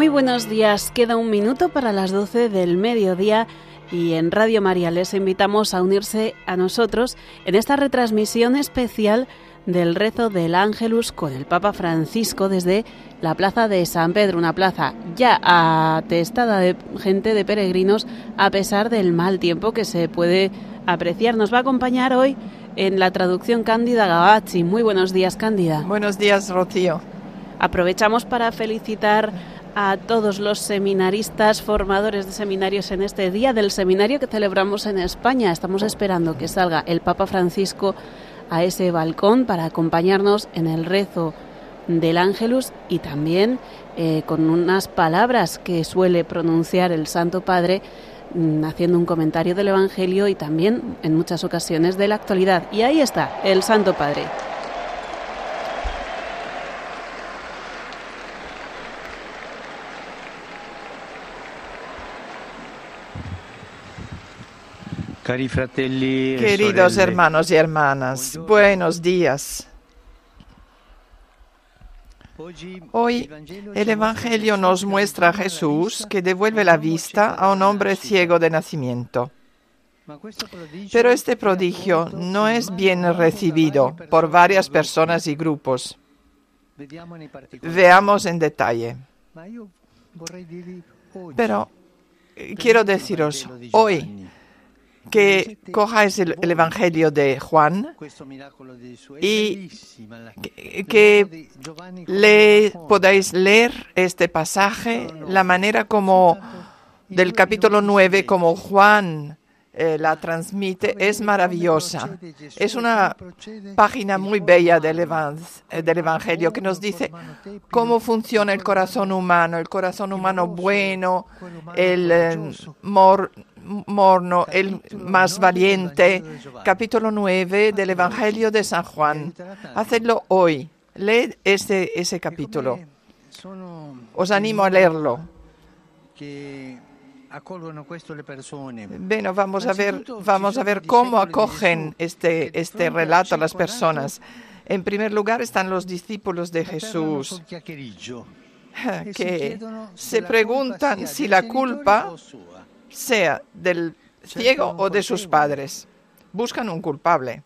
buenos días. Queda un minuto para las 12 del mediodía y en Radio María les invitamos a unirse a nosotros en esta retransmisión especial del rezo del Ángelus con el Papa Francisco desde la plaza de San Pedro, una plaza ya atestada de gente, de peregrinos, a pesar del mal tiempo que se puede apreciar. Nos va a acompañar hoy en la traducción Cándida Gavazzi. Muy buenos días, Cándida. Buenos días, Rocío. Aprovechamos para felicitar a todos los seminaristas, formadores de seminarios en este día del seminario que celebramos en España. Estamos esperando que salga el Papa Francisco a ese balcón para acompañarnos en el rezo del Ángelus y también con unas palabras que suele pronunciar el Santo Padre, haciendo un comentario del Evangelio y también en muchas ocasiones de la actualidad. Y ahí está el Santo Padre. Queridos hermanos y hermanas, buenos días. Hoy el Evangelio nos muestra a Jesús que devuelve la vista a un hombre ciego de nacimiento. Pero este prodigio no es bien recibido por varias personas y grupos. Veamos en detalle. Pero quiero deciros hoy que cojáis el Evangelio de Juan y que podáis leer este pasaje, la manera como del capítulo 9, como Juan la transmite, es maravillosa. Es una página muy bella del Evangelio que nos dice cómo funciona el corazón humano bueno, el morno, el más valiente. Capítulo 9 del Evangelio de San Juan. Hacedlo hoy. Leed ese capítulo. Os animo a leerlo. Bueno, vamos a ver cómo acogen este relato a las personas. En primer lugar están los discípulos de Jesús, que se preguntan si la culpa sea del ciego o de sus padres. Buscan un culpable.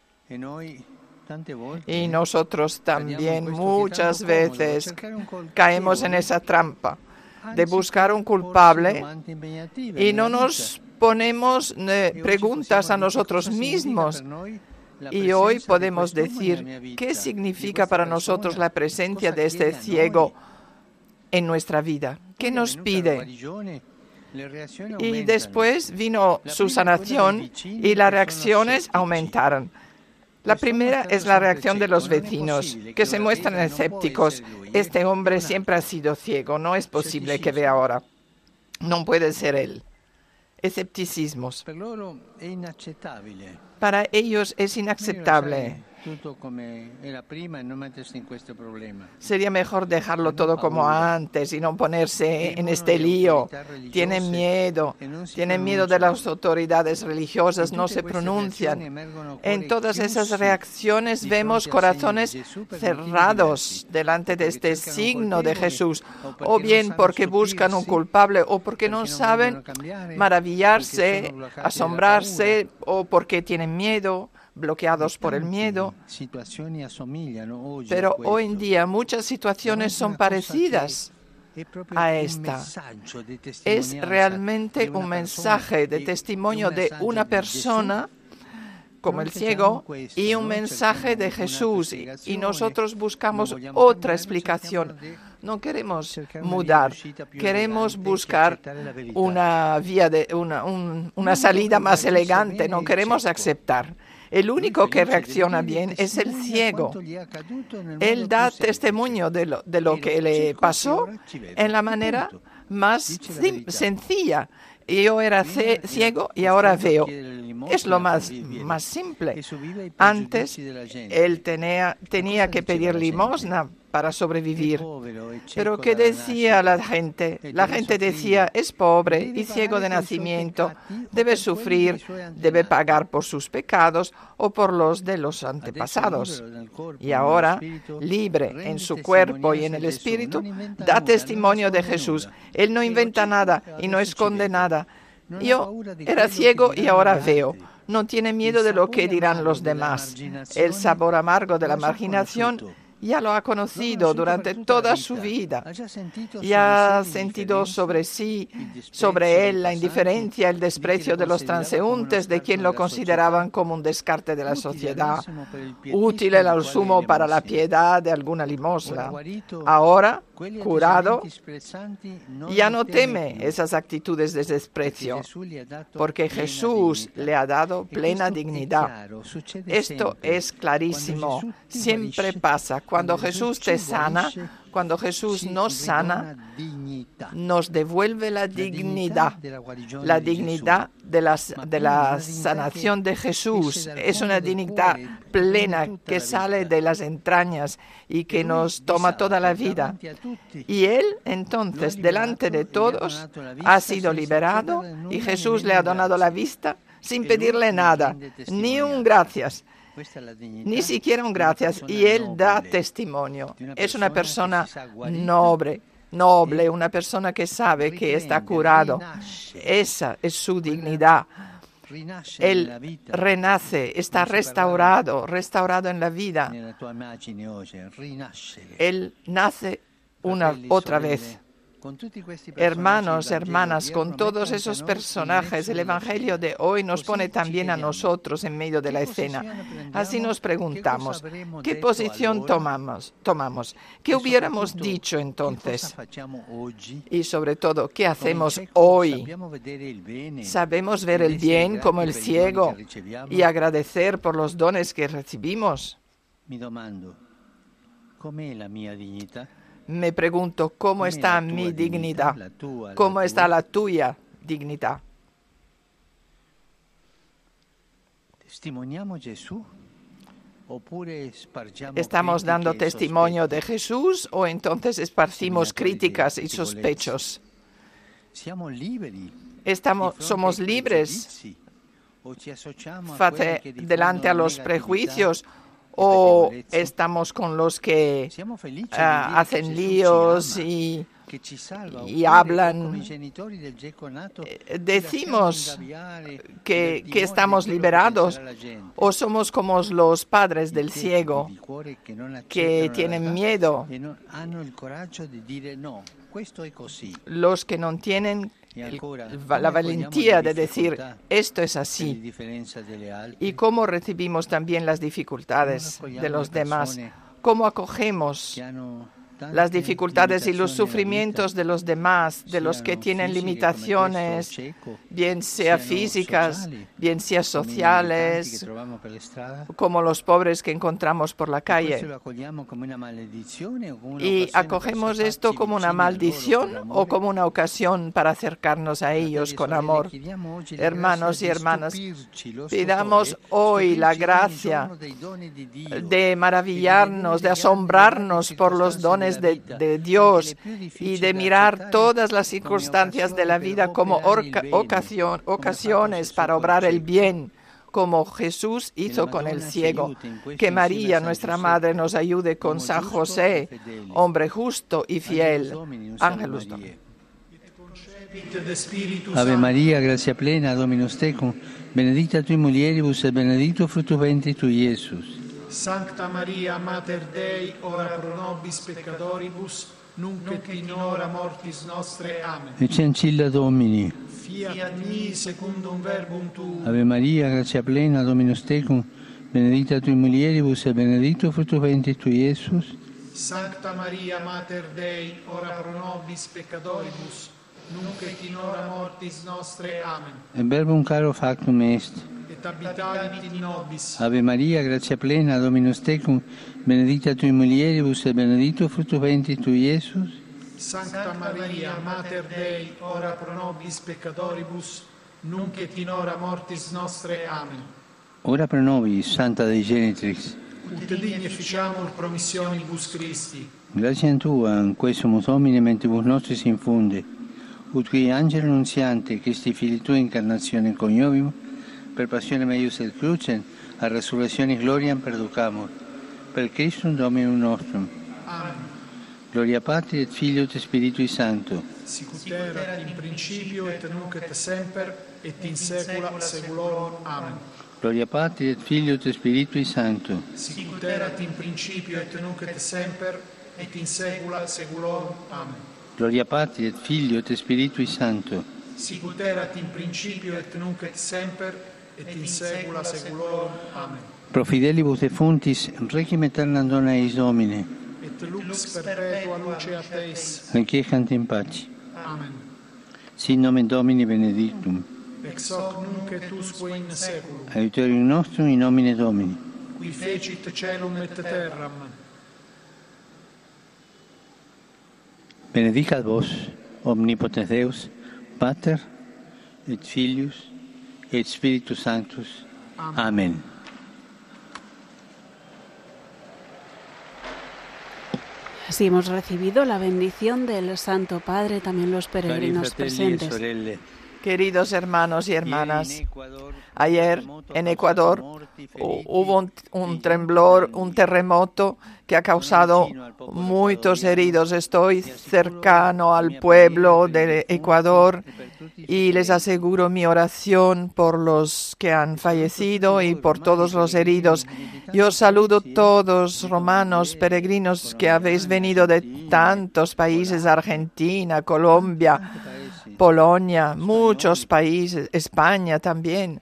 Y nosotros también muchas veces caemos en esa trampa de buscar un culpable y no nos ponemos preguntas a nosotros mismos. Y hoy podemos decir, ¿qué significa para nosotros la presencia de este ciego en nuestra vida? ¿Qué nos pide? Y después vino su sanación y las reacciones aumentaron. La primera es la reacción de los vecinos, que se muestran escépticos. Este hombre siempre ha sido ciego, no es posible que vea ahora. No puede ser él. Escepticismos. Para ellos es inaceptable. Sería mejor dejarlo todo como antes y no ponerse en este lío. Tienen miedo de las autoridades religiosas, no se pronuncian. En todas esas reacciones vemos corazones cerrados delante de este signo de Jesús, o bien porque buscan un culpable, o porque no saben maravillarse, asombrarse, o porque tienen miedo, bloqueados por el miedo. Pero hoy en día muchas situaciones son parecidas a esta. Es realmente un mensaje de testimonio de una persona como el ciego y un mensaje de Jesús, y nosotros buscamos otra explicación. No queremos mudar, queremos buscar una salida más elegante, no queremos aceptar. El único que reacciona bien es el ciego. Él da testimonio de lo que le pasó en la manera más sencilla. Yo era ciego y ahora veo. Es lo más simple. Antes él tenía que pedir limosna para sobrevivir. Pero ¿qué decía la gente? La gente decía, es pobre y ciego de nacimiento, debe sufrir, debe pagar por sus pecados o por los de los antepasados. Y ahora, libre en su cuerpo y en el espíritu, da testimonio de Jesús. Él no inventa nada y no esconde nada. Yo era ciego y ahora veo. No tiene miedo de lo que dirán los demás. El sabor amargo de la marginación ya lo ha conocido durante toda su vida y ha sentido sobre sí, sobre él, la indiferencia, el desprecio de los transeúntes, de quien lo consideraban como un descarte de la sociedad, útil al sumo para la piedad de alguna limosna. Ahora, curado, ya no teme esas actitudes de desprecio, porque Jesús le ha dado plena dignidad. Esto es clarísimo, siempre pasa. Cuando Jesús te sana, cuando Jesús nos sana, nos devuelve la dignidad de la sanación de Jesús. Es una dignidad plena que sale de las entrañas y que nos toma toda la vida. Y Él, entonces, delante de todos, ha sido liberado y Jesús le ha donado la vista sin pedirle nada, ni un gracias. Ni siquiera un gracias, y él da testimonio. Es una persona noble, una persona que sabe que está curado. Esa es su dignidad. Él renace, está restaurado en la vida. Él nace otra vez. Hermanos, hermanas, con todos esos personajes, el Evangelio de hoy nos pone también a nosotros en medio de la escena. Así nos preguntamos, ¿qué posición tomamos? ¿Qué hubiéramos dicho entonces? Y sobre todo, ¿qué hacemos hoy? ¿Sabemos ver el bien como el ciego y agradecer por los dones que recibimos? Me pregunto, ¿cómo está mi dignidad? ¿Cómo está la tuya dignidad? ¿Estamos dando testimonio de Jesús o entonces esparcimos críticas y sospechos? ¿Somos libres delante a los prejuicios? ¿O estamos con los que hacen líos y hablan? ¿Decimos que estamos liberados o somos como los padres del ciego que tienen miedo? Los que no tienen la valentía de decir, esto es así. Y cómo recibimos también las dificultades de los demás, cómo acogemos las dificultades y los sufrimientos de los demás, de los que tienen limitaciones, bien sea físicas, bien sea sociales, como los pobres que encontramos por la calle. ¿Y acogemos esto como una maldición o como una ocasión para acercarnos a ellos con amor? Hermanos y hermanas, pidamos hoy la gracia de maravillarnos, de asombrarnos por los dones de Dios y de mirar todas las circunstancias de la vida como ocasiones para obrar el bien, como Jesús hizo con el ciego. Que María, nuestra Madre, nos ayude con San José, hombre justo y fiel. Ángelus Domini. Ave María, gracia plena, Dominus tecum, benedicta tui mulieribus et benedictus fructus ventris tui, Iesus. Sancta Maria, Mater Dei, ora pro nobis peccatoribus, nunc et in hora mortis nostre. Amen. Ecce ancilla Domini. Fiat mi secundum verbum tuum. Ave Maria, gratia plena, Dominus tecum, benedicta tui mulieribus et benedictus fructus ventris tui, Iesus. Sancta Maria, Mater Dei, ora pro nobis peccatoribus, nunc et in hora mortis nostre. Amen. Et verbum caro factum est. Et habitavit in nobis. Ave Maria, gratia plena, Dominus tecum, benedicta tui mulieribus et benedictus fructus ventris tui, Iesus. Sancta Maria, Mater Dei, ora pro nobis peccatoribus, nunc et in hora mortis nostre. Amen. Ora pro nobis, Santa Dei Genitrix, ut digni efficiamur promissionibus Christi. Grazie Tua, in questo Domine mentibus nostris infunde, ut qui angelo nunziante, Christi Fili Tua incarnazione coniovimus, per passione meius et crucem, a resurrezione gloriam perducamur. Per Christum Dominum nostrum. Amen. Gloria Patri et Filio et Spiritui Sancto. Sicut erat in principio et nunc et semper et in saecula saeculorum. Amen. Gloria Patri et Filio et Spiritui Sancto. Sicut erat in principio et nunc et semper et in saecula saeculorum. Amen. Gloria Patri et Filio et Spiritui Sancto. Sicut erat in principio et nunc et semper et in saecula saeculorum. Amen. Pro fidelibus defuntis, requiem aeternam dona eis Domine. Et lux perpetua luceat eis. Requiescant in pace. Amen. Sin nomen Domini benedictum. Ex hoc nunc et usque in saeculum, Aiuterium nostrum in nomine Domini. qui fecit caelum et terram. Benedicat vos, omnipotens Deus, Pater, et Filius, et Spiritus Sanctus. Amen. Así hemos recibido la bendición del Santo Padre, también los peregrinos presentes. Queridos hermanos y hermanas, ayer en Ecuador hubo un temblor, un terremoto que ha causado muchos heridos. Estoy cercano al pueblo de Ecuador y les aseguro mi oración por los que han fallecido y por todos los heridos. Yo saludo a todos romanos, peregrinos que habéis venido de tantos países, Argentina, Colombia, Polonia, muchos países, España también.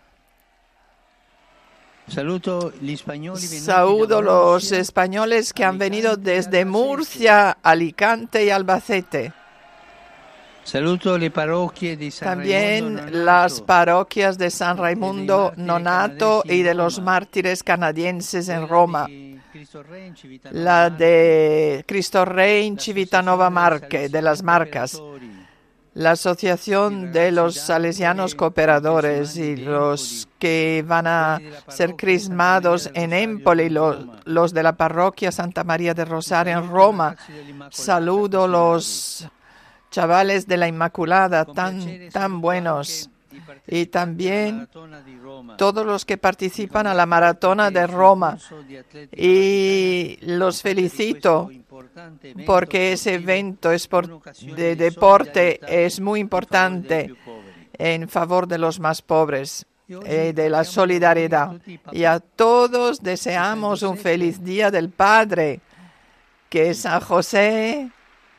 Saludo los españoles que han venido desde Murcia, Alicante y Albacete. También las parroquias de San Raimundo Nonato y de los mártires canadienses en Roma. La de Cristo Rey in Civitanova Marche, de las Marcas. La Asociación de los Salesianos Cooperadores y los que van a ser crismados en Empoli, los de la parroquia Santa María de Rosario en Roma. Saludo los chavales de la Inmaculada, tan buenos. Y también todos los que participan a la Maratona de Roma. Y los felicito porque ese evento de deporte es muy importante en favor de los más pobres, de la solidaridad. Y a todos deseamos un feliz Día del Padre, que San José,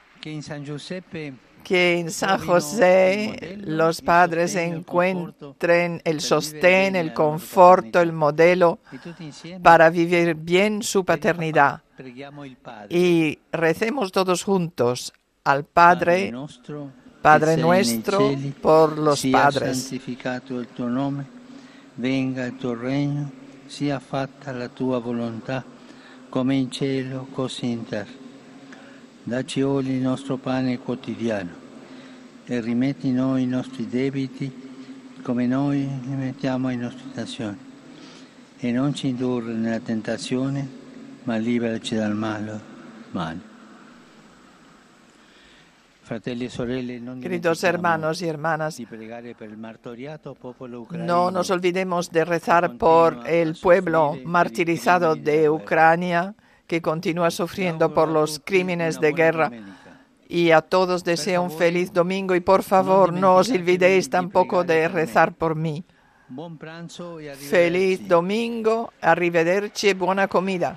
que en San José los padres encuentren el sostén, el conforto, el modelo para vivir bien su paternidad. Y recemos todos juntos al Padre, Padre nuestro, por los padres. Santificato il tuo nome, venga il tuo regno, sia fatta la tua volontà, come in cielo, così in terra. Dacci oggi il nostro pane quotidiano e rimetti noi i nostri debiti come noi rimettiamo ai nostri tentazioni. E non ci indurre nella tentazione, ma liberaci dal male. Amen. Queridos hermanos y hermanas, no nos olvidemos de rezar por el pueblo martirizado de Ucrania, que continúa sufriendo por los crímenes de guerra. Y a todos deseo un feliz domingo y por favor no os olvidéis tampoco de rezar por mí. Feliz domingo, arrivederci e buona comida.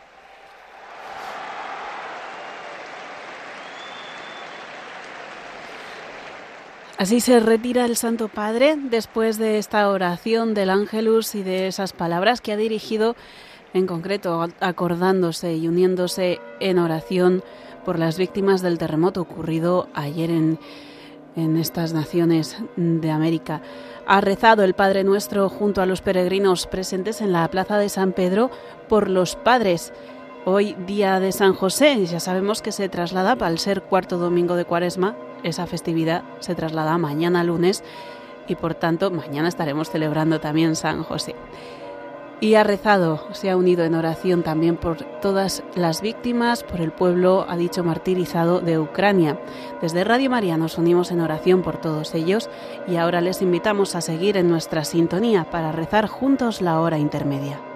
Así se retira el Santo Padre después de esta oración del Ángelus y de esas palabras que ha dirigido en concreto, acordándose y uniéndose en oración por las víctimas del terremoto ocurrido ayer en estas naciones de América. Ha rezado el Padre Nuestro junto a los peregrinos presentes en la Plaza de San Pedro por los padres. Hoy, día de San José, ya sabemos que se traslada, al ser cuarto domingo de Cuaresma, esa festividad se traslada mañana lunes y por tanto mañana estaremos celebrando también San José. Y ha rezado, se ha unido en oración también por todas las víctimas, por el pueblo, ha dicho, martirizado de Ucrania. Desde Radio María nos unimos en oración por todos ellos y ahora les invitamos a seguir en nuestra sintonía para rezar juntos la hora intermedia.